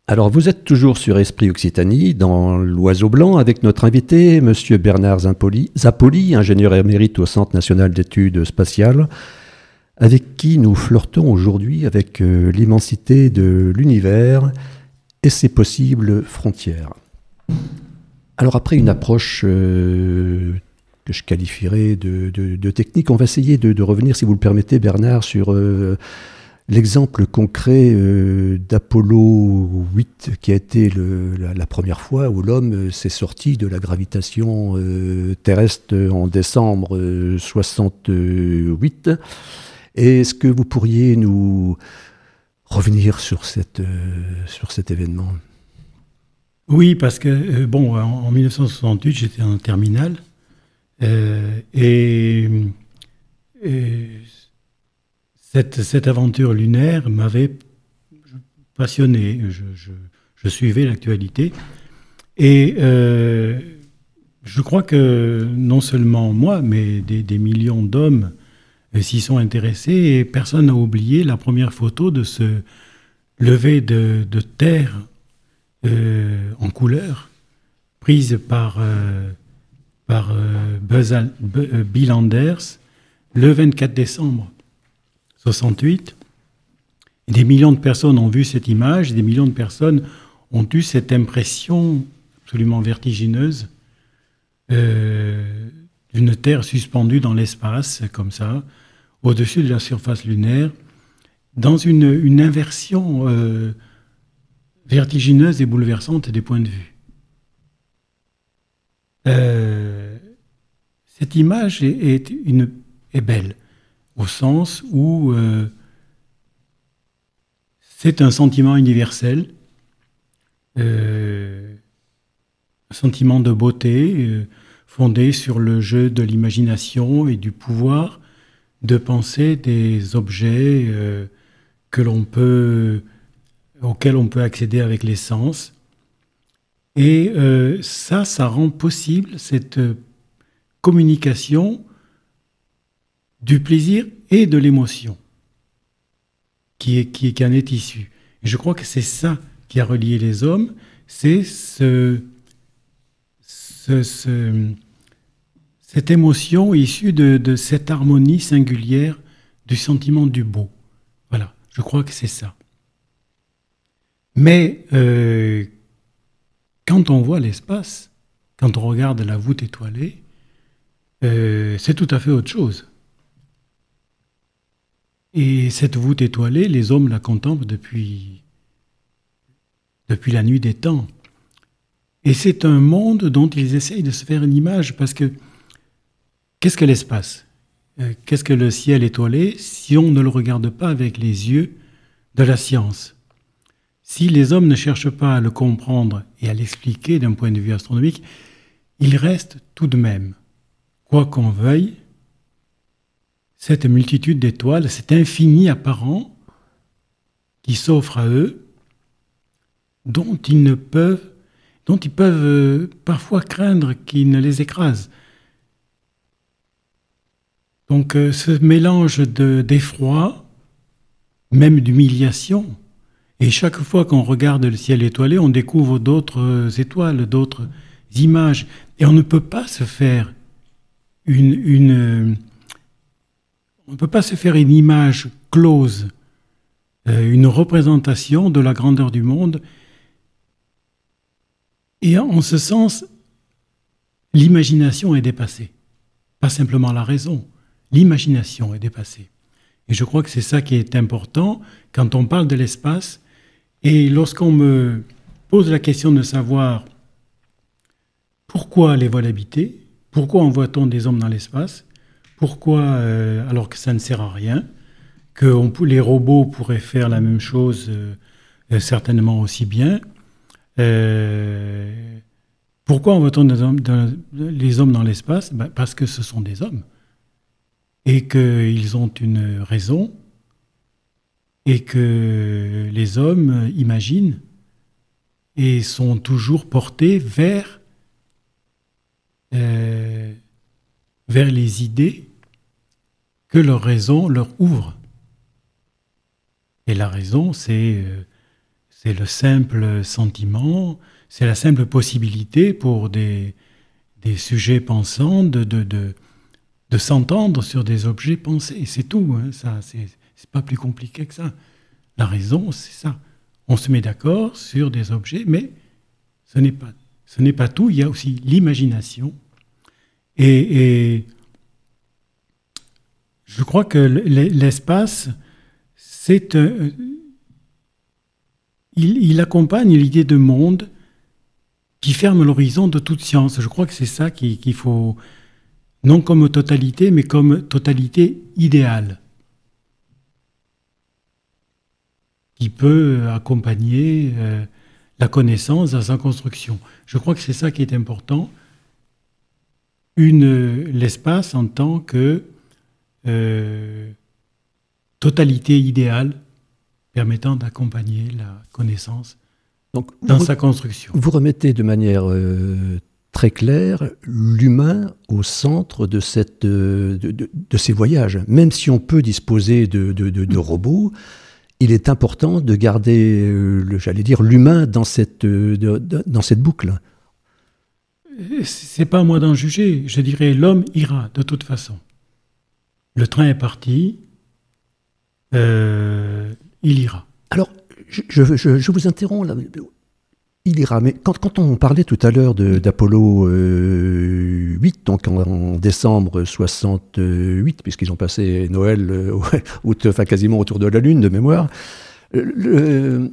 Alors, vous êtes toujours sur Esprit Occitanie, dans l'Oiseau Blanc, avec notre invité, M. Bernard Zappoli, Zappoli, ingénieur émérite au Centre national d'études spatiales, avec qui nous flirtons aujourd'hui avec euh, l'immensité de l'univers et ses possibles frontières. Alors, après une approche euh, que je qualifierais de, de, de technique, on va essayer de, de revenir, si vous le permettez, Bernard, sur... Euh, l'exemple concret euh, d'Apollo huit, qui a été le, la, la première fois où l'homme euh, s'est sorti de la gravitation euh, terrestre en décembre euh, soixante-huit. Et est-ce que vous pourriez nous revenir sur, cette, euh, sur cet événement ? Oui, parce que, euh, bon, en, en dix-neuf cent soixante-huit, j'étais en terminale. Euh, et... et Cette, cette aventure lunaire m'avait passionné. Je, je, je suivais l'actualité. Et euh, je crois que non seulement moi, mais des, des millions d'hommes s'y sont intéressés. Et personne n'a oublié la première photo de ce lever de, de terre euh, en couleur, prise par, euh, par euh, Buzz Al- B- euh, Bill Anders le vingt-quatre décembre soixante-huit. Et des millions de personnes ont vu cette image, des millions de personnes ont eu cette impression absolument vertigineuse euh, d'une Terre suspendue dans l'espace, comme ça, au-dessus de la surface lunaire, dans une, une inversion euh, vertigineuse et bouleversante des points de vue. Euh, cette image est, est, une, est belle, au sens où euh, c'est un sentiment universel, euh, un sentiment de beauté euh, fondé sur le jeu de l'imagination et du pouvoir de penser des objets euh, que l'on peut, auxquels on peut accéder avec les sens. Et euh, ça, ça rend possible cette communication du plaisir et de l'émotion qui, est, qui, qui en est issue. Et je crois que c'est ça qui a relié les hommes, c'est ce, ce, ce, cette émotion issue de, de cette harmonie singulière du sentiment du beau. Voilà, je crois que c'est ça. Mais euh, quand on voit l'espace, quand on regarde la voûte étoilée, euh, c'est tout à fait autre chose. Et cette voûte étoilée, les hommes la contemplent depuis, depuis la nuit des temps. Et c'est un monde dont ils essayent de se faire une image, parce que qu'est-ce que l'espace ? euh, Qu'est-ce que le ciel étoilé si on ne le regarde pas avec les yeux de la science ? Si les hommes ne cherchent pas à le comprendre et à l'expliquer d'un point de vue astronomique, il reste tout de même, quoi qu'on veuille, cette multitude d'étoiles, cet infini apparent qui s'offre à eux, dont ils ne peuvent, dont ils peuvent euh, parfois craindre qu'il ne les écrase. Donc euh, ce mélange de, d'effroi, même d'humiliation, et chaque fois qu'on regarde le ciel étoilé, on découvre d'autres étoiles, d'autres images, et on ne peut pas se faire une... une On ne peut pas se faire une image close, euh, une représentation de la grandeur du monde. Et en ce sens, l'imagination est dépassée. Pas simplement la raison, l'imagination est dépassée. Et je crois que c'est ça qui est important quand on parle de l'espace. Et lorsqu'on me pose la question de savoir pourquoi les vols habités, pourquoi envoie-t-on des hommes dans l'espace ? Pourquoi, euh, alors que ça ne sert à rien, que on, les robots pourraient faire la même chose euh, certainement aussi bien. Euh, pourquoi envoie-t-on des hommes, dans, les hommes dans l'espace ? Ben, parce que ce sont des hommes et qu'ils ont une raison et que les hommes imaginent et sont toujours portés vers... Euh, vers les idées que leur raison leur ouvre. Et la raison, c'est, c'est le simple sentiment, c'est la simple possibilité pour des, des sujets pensants de, de, de, de s'entendre sur des objets pensés. Et c'est tout, hein, ça, c'est, c'est pas plus compliqué que ça. La raison, c'est ça. On se met d'accord sur des objets, mais ce n'est pas, ce n'est pas tout. Il y a aussi l'imagination. Et, et je crois que l'espace, c'est un, il, il accompagne l'idée de monde qui ferme l'horizon de toute science. Je crois que c'est ça qu'il, qu'il faut, non comme totalité, mais comme totalité idéale, qui peut accompagner euh, la connaissance dans sa construction. Je crois que c'est ça qui est important. Une, l'espace en tant que euh, totalité idéale permettant d'accompagner la connaissance donc, dans vous, sa construction. Vous remettez de manière euh, très claire l'humain au centre de, cette, de, de, de ces voyages. Même si on peut disposer de, de, de, de robots, il est important de garder, euh, le, j'allais dire, l'humain dans cette, de, de, dans cette boucle. C'est pas à moi d'en juger. Je dirais l'homme ira de toute façon. Le train est parti. Euh, il ira. Alors, je, je, je vous interromps là. Il ira. Mais quand, quand on parlait tout à l'heure de, d'Apollo euh, huit, donc en, en décembre soixante-huit, puisqu'ils ont passé Noël, euh, enfin quasiment autour de la Lune de mémoire, le,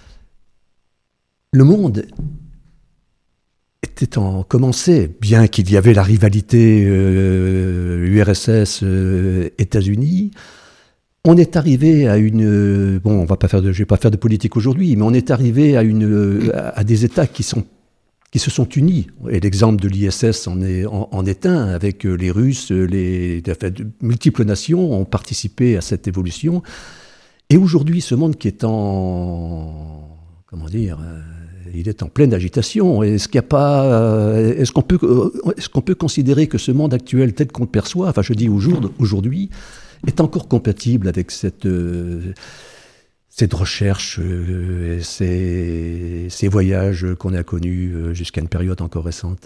le monde était en commencé, bien qu'il y avait la rivalité euh, U R S S euh, États-Unis. On est arrivé à une... Bon, on va pas faire de, je ne vais pas faire de politique aujourd'hui, mais on est arrivé à, une, à des États qui, sont, qui se sont unis. Et l'exemple de l'I S S en est, en, en est un, avec les Russes, les, enfin, de multiples nations ont participé à cette évolution. Et aujourd'hui, ce monde qui est en... Comment dire il est en pleine agitation. Est-ce qu'il y a pas, est-ce qu'on peut, est-ce qu'on peut considérer que ce monde actuel tel qu'on le perçoit, enfin je dis aujourd'hui, est encore compatible avec cette, euh, cette recherche, euh, et ces, ces voyages qu'on a connus euh, jusqu'à une période encore récente?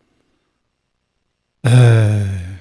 euh,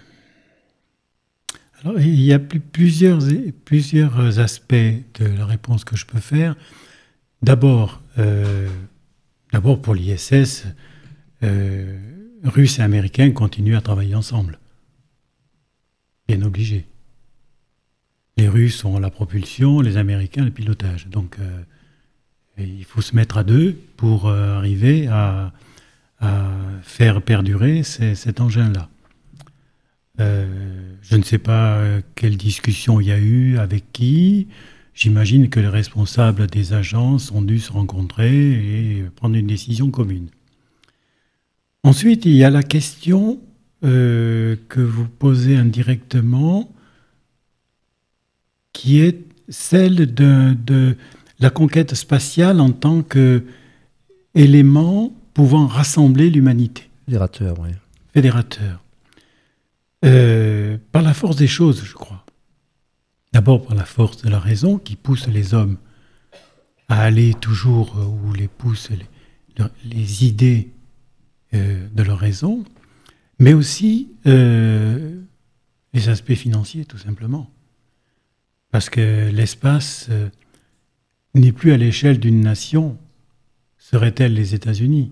alors, il y a plusieurs, plusieurs aspects de la réponse que je peux faire. D'abord, euh, D'abord, pour l'I S S, euh, Russes et Américains continuent à travailler ensemble. Bien obligé. Les Russes ont la propulsion, les Américains le pilotage. Donc, euh, il faut se mettre à deux pour euh, arriver à, à faire perdurer ces, cet engin-là. Euh, je ne sais pas quelle discussion il y a eu, avec qui. J'imagine que les responsables des agences ont dû se rencontrer et prendre une décision commune. Ensuite, il y a la question euh, que vous posez indirectement, qui est celle de, de la conquête spatiale en tant qu'élément pouvant rassembler l'humanité. Fédérateur, oui. Fédérateur. Euh, par la force des choses, je crois. D'abord par la force de la raison qui pousse les hommes à aller toujours où les poussent les, les idées euh, de leur raison, mais aussi euh, les aspects financiers, tout simplement. Parce que l'espace euh, n'est plus à l'échelle d'une nation. Serait-elle les États-Unis?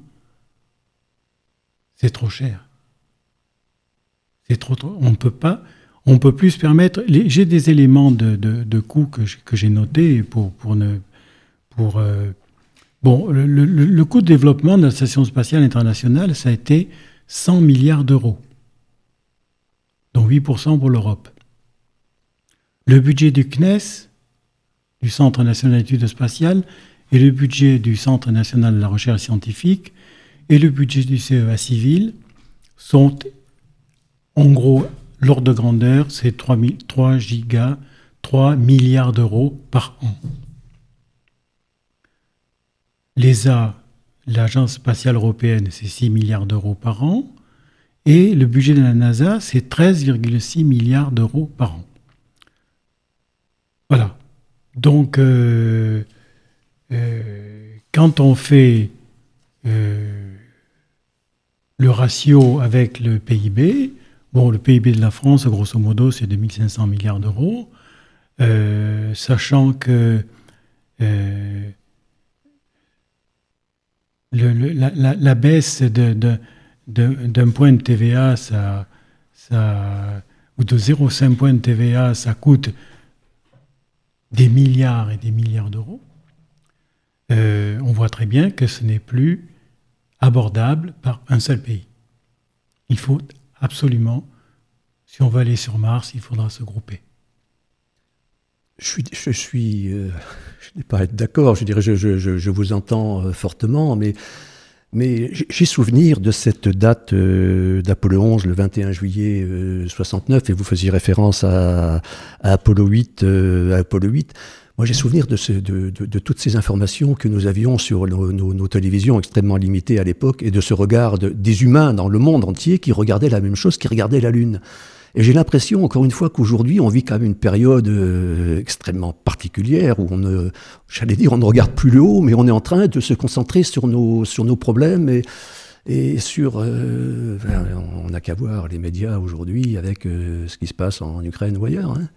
C'est trop cher. C'est trop, trop. On ne peut pas... On ne peut plus se permettre... Les, j'ai des éléments de, de, de coûts que, je, que j'ai notés pour, pour ne... Pour, euh, bon, le, le, le coût de développement de la Station spatiale internationale, ça a été cent milliards d'euros, dont huit pour cent pour l'Europe. Le budget du C N E S, du Centre national d'études spatiales, et le budget du Centre national de la recherche scientifique, et le budget du C E A civil sont, en gros... L'ordre de grandeur, c'est trois gigas, trois milliards d'euros par an. L'E S A, l'Agence spatiale européenne, c'est six milliards d'euros par an. Et le budget de la NASA, c'est treize virgule six milliards d'euros par an. Voilà. Donc, euh, euh, quand on fait euh, le ratio avec le P I B, bon, le P I B de la France, grosso modo, c'est deux mille cinq cents milliards d'euros, euh, sachant que euh, le, le, la, la, la baisse de, de, de, d'un point de T V A, ça, ça, ou de zéro virgule cinq point de T V A, ça coûte des milliards et des milliards d'euros. Euh, on voit très bien que ce n'est plus abordable par un seul pays. Il faut absolument, si on veut aller sur Mars, il faudra se grouper. Je suis, je suis, euh, je n'ai pas à être d'accord. Je dirais, je, je, je, je vous entends euh, fortement, mais, mais j'ai souvenir de cette date euh, d'Apollo onze, le vingt et un juillet euh, soixante-neuf, et vous faisiez référence à, à Apollo huit, euh, à Apollo huit. Moi, j'ai souvenir de, ce, de, de, de toutes ces informations que nous avions sur nos, nos, nos télévisions extrêmement limitées à l'époque, et de ce regard de, des humains dans le monde entier qui regardaient la même chose, qui regardaient la Lune. Et j'ai l'impression, encore une fois, qu'aujourd'hui, on vit quand même une période euh, extrêmement particulière où on ne, j'allais dire, on ne regarde plus le haut, mais on est en train de se concentrer sur nos, sur nos problèmes et, et sur... Euh, ben, on n'a qu'à voir les médias aujourd'hui avec euh, ce qui se passe en Ukraine ou ailleurs, hein.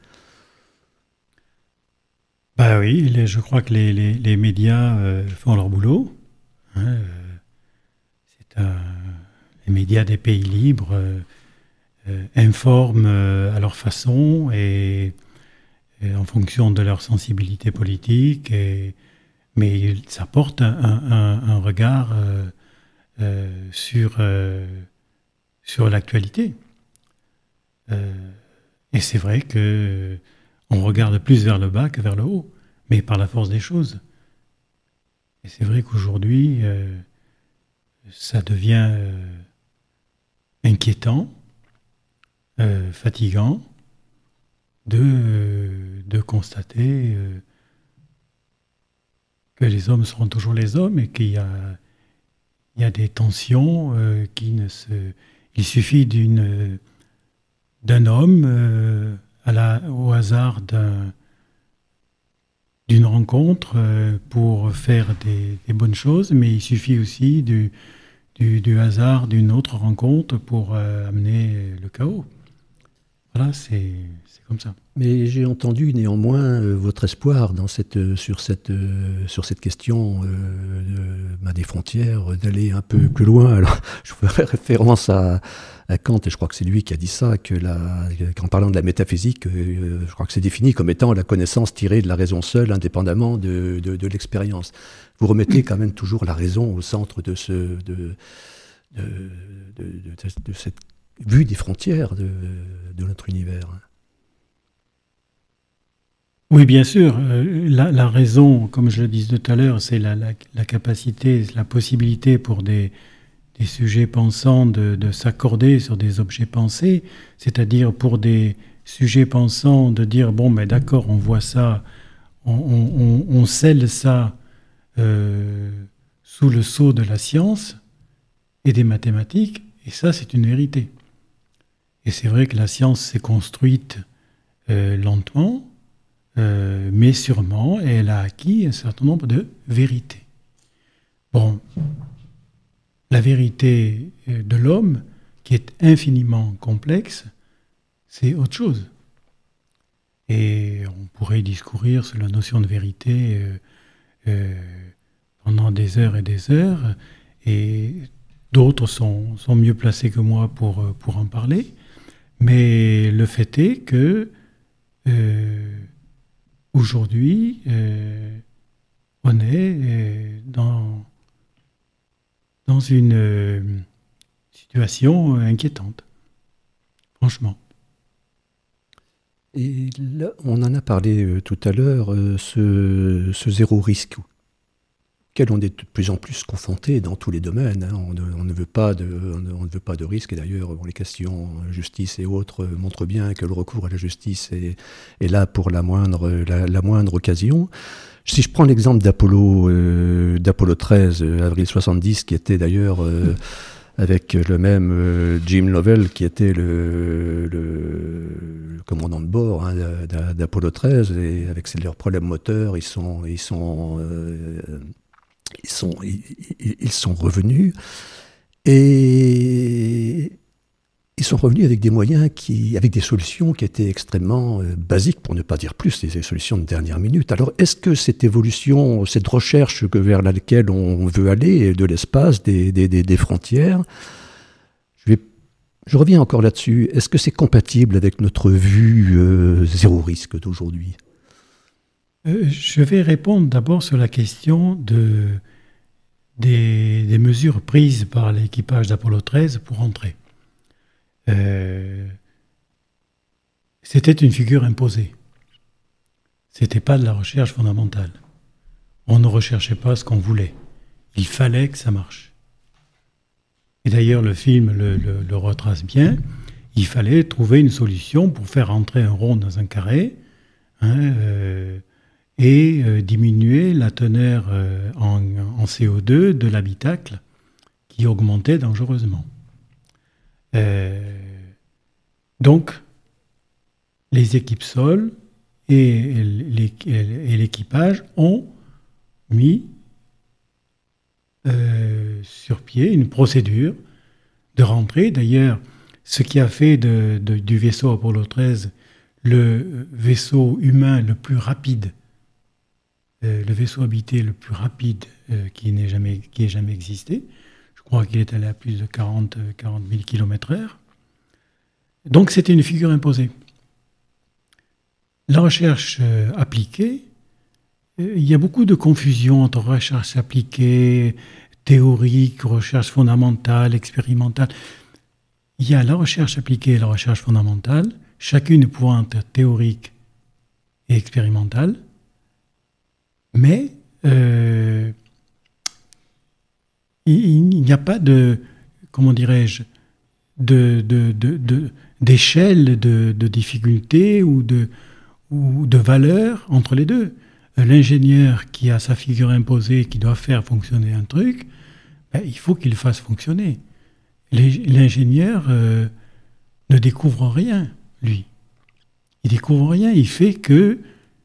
Bah oui, les, je crois que les, les, les médias euh, font leur boulot. Hein, euh, c'est un, les médias des pays libres euh, euh, informent euh, à leur façon et, et en fonction de leur sensibilité politique, et, mais ça porte un, un, un regard euh, euh, sur, euh, sur l'actualité. Euh, et c'est vrai que on regarde plus vers le bas que vers le haut, mais par la force des choses. Et c'est vrai qu'aujourd'hui, euh, ça devient euh, inquiétant, euh, fatigant, de, euh, de constater euh, que les hommes seront toujours les hommes et qu'il y a, il y a des tensions euh, qui ne se... Il suffit d'une, d'un homme... Euh, À la, au hasard d'un, d'une rencontre euh, pour faire des, des bonnes choses, mais il suffit aussi du, du, du hasard d'une autre rencontre pour euh, amener le chaos. Voilà, c'est, c'est comme ça. Mais j'ai entendu néanmoins euh, votre espoir dans cette, euh, sur, cette, euh, sur cette question euh, de, bah, des frontières, d'aller un peu plus loin. Alors, je ferai référence à, à Kant, et je crois que c'est lui qui a dit ça, que la, qu'en parlant de la métaphysique, euh, je crois que c'est défini comme étant la connaissance tirée de la raison seule, indépendamment de, de, de l'expérience. Vous remettez quand même toujours la raison au centre de, ce, de, de, de, de, de cette vue des frontières de, de notre univers. Oui, bien sûr. Euh, la, la raison, comme je le disais tout à l'heure, c'est la, la, la capacité, la possibilité pour des, des sujets pensants de, de s'accorder sur des objets pensés, c'est-à-dire pour des sujets pensants de dire, bon, ben d'accord, on voit ça, on, on, on scelle ça euh, sous le sceau de la science et des mathématiques, et ça, c'est une vérité. Et c'est vrai que la science s'est construite euh, lentement, Euh, mais sûrement, elle a acquis un certain nombre de vérités. Bon, la vérité de l'homme, qui est infiniment complexe, c'est autre chose. Et on pourrait discourir sur la notion de vérité euh, euh, pendant des heures et des heures, et d'autres sont, sont mieux placés que moi pour, pour en parler, mais le fait est que euh, aujourd'hui, euh, on est euh, dans, dans une euh, situation inquiétante, franchement. Et là, on en a parlé euh, tout à l'heure, euh, ce, ce zéro risque auquel on est de plus en plus confronté dans tous les domaines. Hein. On, ne, on, ne veut pas de, on, ne, on ne veut pas de risque. Et d'ailleurs, bon, les questions justice et autres montrent bien que le recours à la justice est, est là pour la moindre, la, la moindre occasion. Si je prends l'exemple d'Apollo, euh, d'Apollo treize, euh, avril soixante-dix, qui était d'ailleurs... Euh, avec le même euh, Jim Lovell, qui était le, le, commandants de bord hein, d'Apollo treize, et avec leurs problèmes moteurs, ils sont, ils sont, euh, ils sont, ils, ils sont revenus. Et ils sont revenus avec des moyens, qui, avec des solutions qui étaient extrêmement euh, basiques, pour ne pas dire plus, des solutions de dernière minute. Alors, est-ce que cette évolution, cette recherche que, vers laquelle on veut aller, de l'espace, des, des, des, des frontières, je, vais, je reviens encore là-dessus, est-ce que c'est compatible avec notre vue euh, zéro risque d'aujourd'hui ? euh, Je vais répondre d'abord sur la question de... Des, des mesures prises par l'équipage d'Apollo treize pour entrer. Euh, c'était une figure imposée. C'était pas de la recherche fondamentale. On ne recherchait pas ce qu'on voulait. Il fallait que ça marche. Et d'ailleurs, le film le, le, le retrace bien. Il fallait trouver une solution pour faire entrer un rond dans un carré, hein, euh, et euh, diminuer la teneur euh, en, en C O deux de l'habitacle qui augmentait dangereusement. Euh, donc, les équipes sol et, et, et l'équipage ont mis euh, sur pied une procédure de rentrée. D'ailleurs, ce qui a fait de, de, du vaisseau Apollo treize le vaisseau humain le plus rapide, Euh, le vaisseau habité le plus rapide euh, qui n'ait jamais, qui ait jamais existé. Je crois qu'il est allé à plus de quarante mille kilomètres heure. Donc c'était une figure imposée. La recherche euh, appliquée, euh, il y a beaucoup de confusion entre recherche appliquée, théorique, recherche fondamentale, expérimentale. Il y a la recherche appliquée et la recherche fondamentale, chacune pouvant être théorique et expérimentale. Mais euh, il, il n'y a pas de, comment dirais-je, de, de, de, de, d'échelle de, de difficulté ou de, ou de valeur entre les deux. L'ingénieur qui a sa figure imposée, qui doit faire fonctionner un truc, ben, il faut qu'il le fasse fonctionner. L'ingénieur euh, ne découvre rien, lui. Il découvre rien, il fait que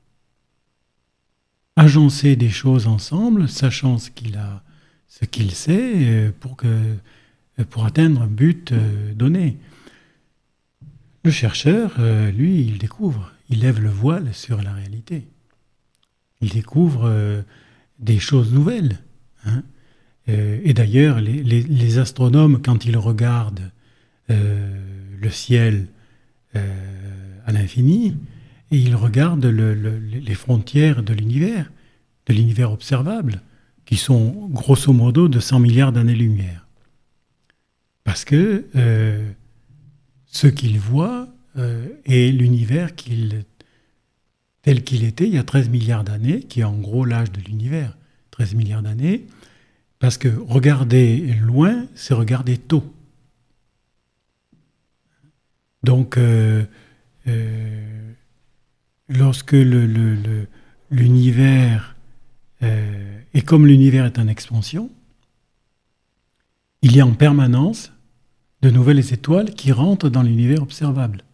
agencer des choses ensemble, sachant ce qu'il a, ce qu'il sait, pour, que, pour atteindre un but donné. Le chercheur, lui, il découvre, il lève le voile sur la réalité. Il découvre des choses nouvelles. Hein. Et d'ailleurs, les, les, les astronomes, quand ils regardent euh, le ciel euh, à l'infini, et ils regardent le, le, les frontières de l'univers, de l'univers observable, qui sont grosso modo de cent milliards d'années-lumière. Parce que euh, ce qu'ils voient euh, est l'univers qu'il, tel qu'il était il y a treize milliards d'années, qui est en gros l'âge de l'univers, treize milliards d'années, parce que regarder loin, c'est regarder tôt. Donc, euh, euh, lorsque le, le, le, l'univers, euh, et comme l'univers est en expansion, il y a en permanence de nouvelles étoiles qui rentrent dans l'univers observable.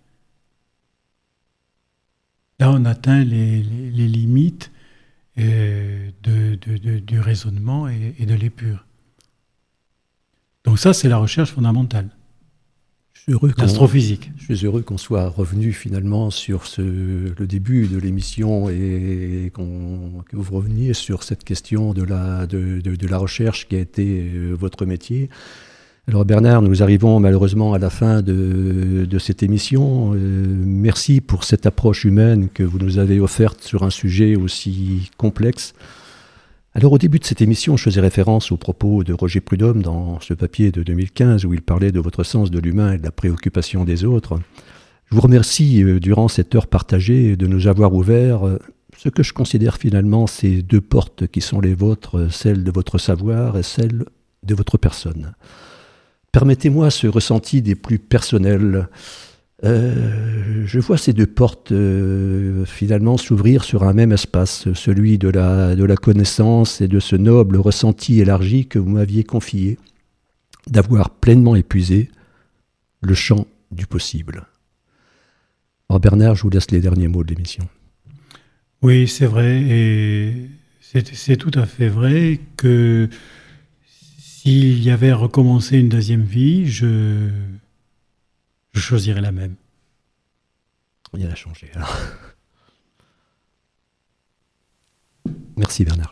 Là, on atteint les, les, les limites euh, de, de, de, du raisonnement et, et de l'épure. Donc ça, c'est la recherche fondamentale. L'astrophysique. Je suis heureux qu'on soit revenu finalement sur ce, le début de l'émission et qu'on, que vous reveniez sur cette question de la, de, de, de la recherche qui a été euh, votre métier. Alors Bernard, nous arrivons malheureusement à la fin de, de cette émission. Euh, merci pour cette approche humaine que vous nous avez offerte sur un sujet aussi complexe. Alors au début de cette émission, je faisais référence aux propos de Roger Prudhomme dans ce papier de deux mille quinze où il parlait de votre sens de l'humain et de la préoccupation des autres. Je vous remercie euh, durant cette heure partagée de nous avoir ouvert euh, ce que je considère finalement ces deux portes qui sont les vôtres, celle de votre savoir et celle de votre personne. Permettez-moi ce ressenti des plus personnels. Euh, je vois ces deux portes euh, finalement s'ouvrir sur un même espace, celui de la, de la connaissance et de ce noble ressenti élargi que vous m'aviez confié, d'avoir pleinement épuisé le champ du possible. Alors Bernard, je vous laisse les derniers mots de l'émission. Oui, c'est vrai, et c'est, c'est tout à fait vrai que s'il y avait à recommencer une deuxième vie, je, je choisirais la même. Rien n'a changé alors. Merci Bernard.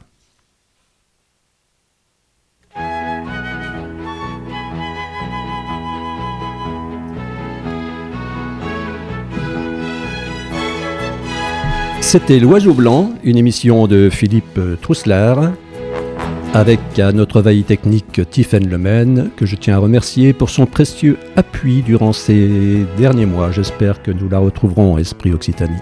C'était L'Oiseau Blanc, une émission de Philippe Trousselard, avec à notre veille technique Tiffaine Lemaine, que je tiens à remercier pour son précieux appui durant ces derniers mois. J'espère que nous la retrouverons en Esprit Occitanie.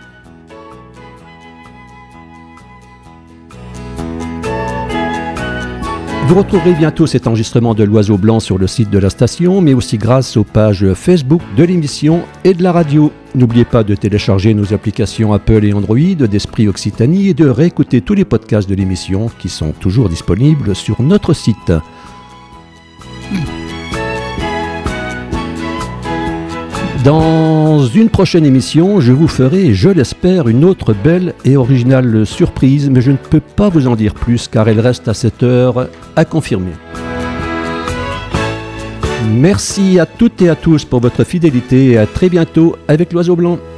Vous retrouverez bientôt cet enregistrement de L'Oiseau Blanc sur le site de la station, mais aussi grâce aux pages Facebook de l'émission et de la radio. N'oubliez pas de télécharger nos applications Apple et Android d'Esprit Occitanie et de réécouter tous les podcasts de l'émission qui sont toujours disponibles sur notre site. Dans une prochaine émission, je vous ferai, je l'espère, une autre belle et originale surprise, mais je ne peux pas vous en dire plus car elle reste à cette heure à confirmer. Merci à toutes et à tous pour votre fidélité et à très bientôt avec L'Oiseau Blanc.